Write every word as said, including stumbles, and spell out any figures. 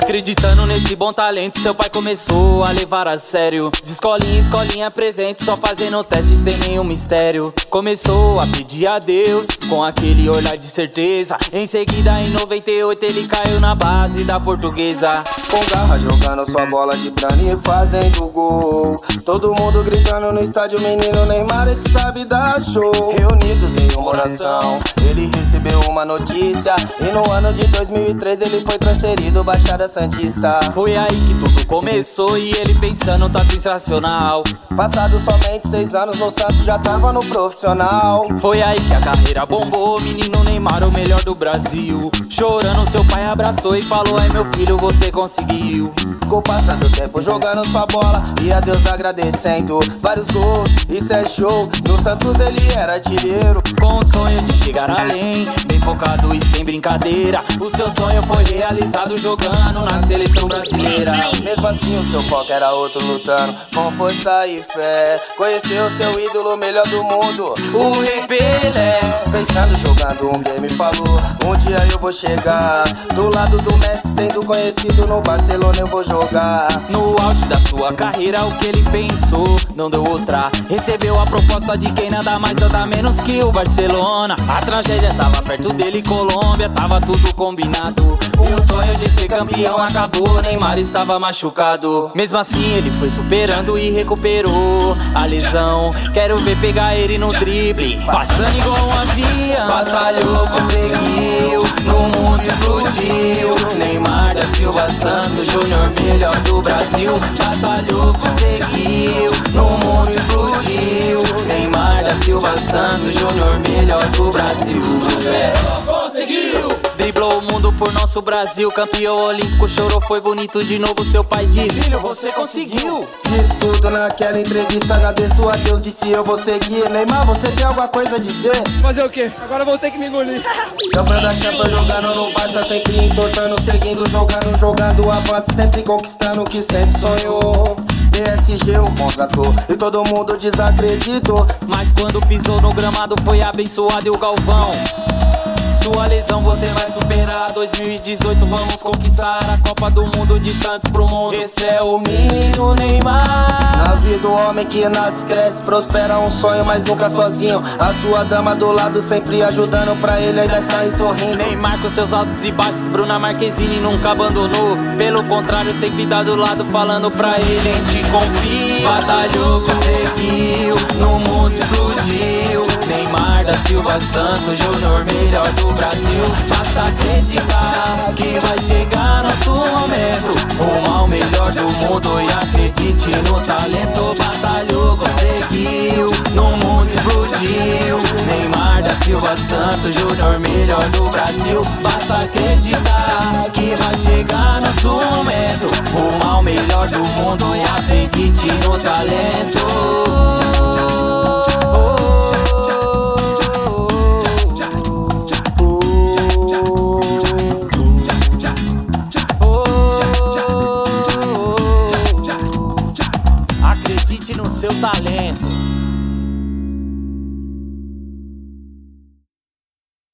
Acreditando nesse bom talento, seu pai começou a levar a sério. De escolinha em escolinha presente, só fazendo teste sem nenhum mistério. Começou a pedir a Deus, com aquele olhar de certeza. Em seguida, em noventa e oito, ele caiu na base da Portuguesa. Com garra jogando sua bola de prana e fazendo gol. Todo mundo gritando no estádio, menino Neymar, esse sabe dar show. Reunidos em uma oração, ele recebeu uma notícia. E no ano de dois mil e três ele foi transferido Baixada Santista. Foi aí que tudo começou e ele pensando tá sensacional. Passados somente seis anos no Santos já tava no profissional. Foi aí que a carreira bombou, menino Neymar o melhor do Brasil. Chorando seu pai abraçou e falou: ai meu filho, você conseguiu. Com o passar do tempo jogando sua bola e a Deus agradecendo. Vários gols, isso é show. No Santos ele era artilheiro. Com o sonho de chegar além, bem focado e sem brincadeira. O seu sonho foi realizado jogando na seleção brasileira. Mesmo assim o seu foco era outro, lutando com força e fé. Conheceu seu ídolo, melhor do mundo, o Rei Pelé. Pensando, jogando um game, falou: um dia eu vou chegar do lado do Messi, sendo conhecido no Barcelona eu vou jogar. No auge da sua carreira, o que ele pensou não deu outra. Recebeu a proposta de quem nada mais nada menos que o Barcelona. A tragédia tava perto dele, Colômbia, tava tudo combinado. E o sonho de ser campeão acabou, Neymar estava machucado. Mesmo assim ele foi superando e recuperou a lesão. Quero ver pegar ele no drible, passando igual um avião. Batalhou, conseguiu, no mundo explodiu. Neymar da Silva Santos Júnior, melhor do Brasil. Batalhou, conseguiu, no mundo explodiu. Neymar da Silva Santos Júnior, melhor do Brasil. Conseguiu! Driblou o mundo por nosso Brasil, campeão olímpico, chorou, foi bonito de novo. Seu pai disse: filho, você conseguiu. Disse tudo naquela entrevista, agradeço a Deus, disse eu vou seguir. Neymar, você tem alguma coisa a dizer? Fazer o quê? Agora eu vou ter que me engolir. Campeão da Champions, jogando no Barça, sempre entortando, seguindo, jogando, jogando, avança, sempre conquistando o que sempre sonhou. P S G o contratou e todo mundo desacreditou. Mas quando pisou no gramado foi abençoado e o Galvão. Sua lesão você vai superar. Dois mil e dezoito vamos conquistar a Copa do Mundo de Santos pro mundo. Esse é o menino Neymar. Na vida o homem que nasce, cresce, prospera um sonho, mas nunca sozinho. A sua dama do lado sempre ajudando pra ele ainda sair sorrindo. Neymar com seus altos e baixos, Bruna Marquezine nunca abandonou. Pelo contrário, sempre tá do lado falando pra ele: em ti confio. Batalhou, conseguiu, no mundo explodiu. Neymar da Silva Santos Júnior, melhor do Brasil. Basta acreditar que vai chegar nosso momento, rumo ao melhor do mundo, e acredite no talento. Batalhou, conseguiu, no mundo explodiu. Neymar da Silva Santos Júnior, melhor do Brasil. Basta acreditar que vai chegar nosso momento, rumo ao melhor do mundo, e acredite no talento. Acredite no seu talento.